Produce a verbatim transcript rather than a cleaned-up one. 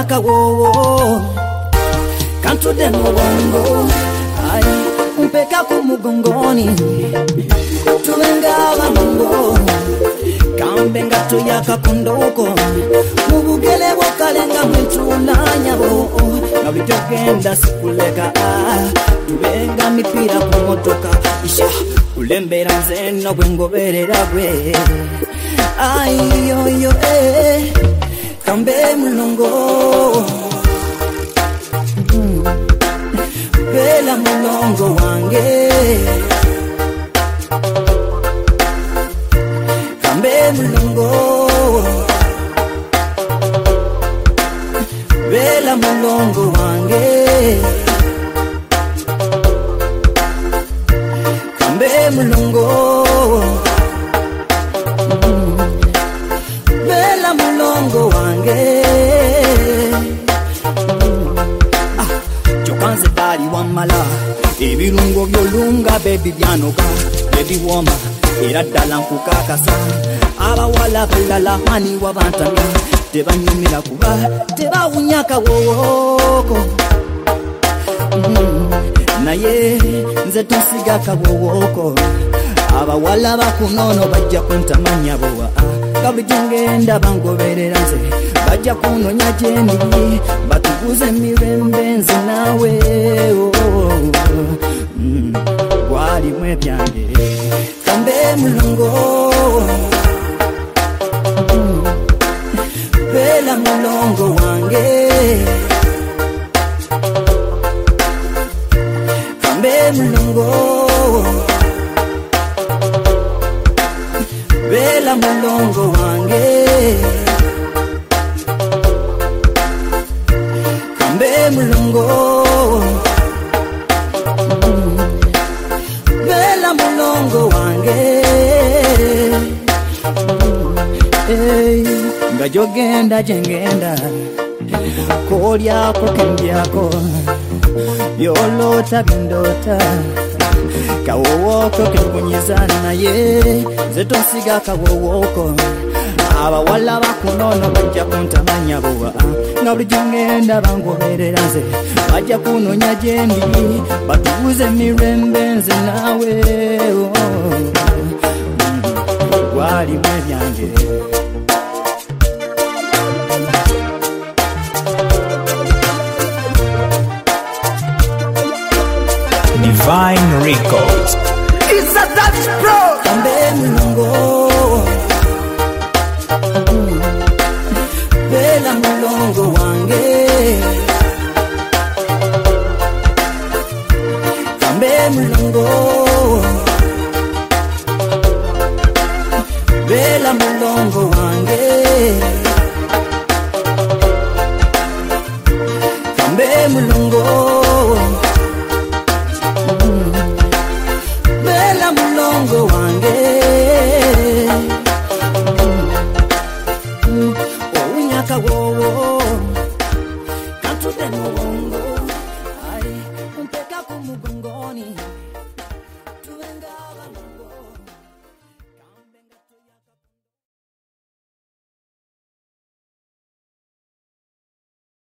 unyaka wowo kantu de mubongo ai umpeka kumugongoni tuwenga bango kambe ngato yaka kondoko mubugele bokalenga mwituna nyabo na bijogenda sikuleka tuwenga mipira kumotoka isha ulembera nzeno bwengoberera gwe ai yo yo eh kambe mulongo mm. Bela mulongo wange kambe mulongo Bela mulongo wange kambe mulongo mm. Bela mulongo wange mm. Ah, chokanze dali wamala ebirungo byolunga baby byanoka baby woma era dala nkukakasa abawala kulala mani wabantanga tebanyumira kuba tebawunyaka wowoko mm. Naye nze tusiga kabowoko abawala bakunono bajja kuntamanya bowa kabli jengenda bangoberera nze bajja kunonya jendi batuguze mirembe nze nawe mm. Gwali mwe byange kambe mulongo mm. Bela mulongo wange kambe mulongo Bela mulongo wange kambe mulongo mm. Bela mulongo wange mm. Hey, ngajogenda jengenda kolyako kendyako byolota bindota kawowoko kenkunyizana naye zetosiga kawowoko abawala bakunono bajja kuntamanya buwa nga buli jengenda bangoberera nze bajja kunonya jendi batuguze mirembe nze nawe gwali mwe byange Divine Records. It's a touch bro. Kambe mulongo mm. Bela mulongo wange kambe mulongo Bela mulongo wange kambe mulongo mulongo wange mm. Mm. Ounyaka wowo kantu de mulongo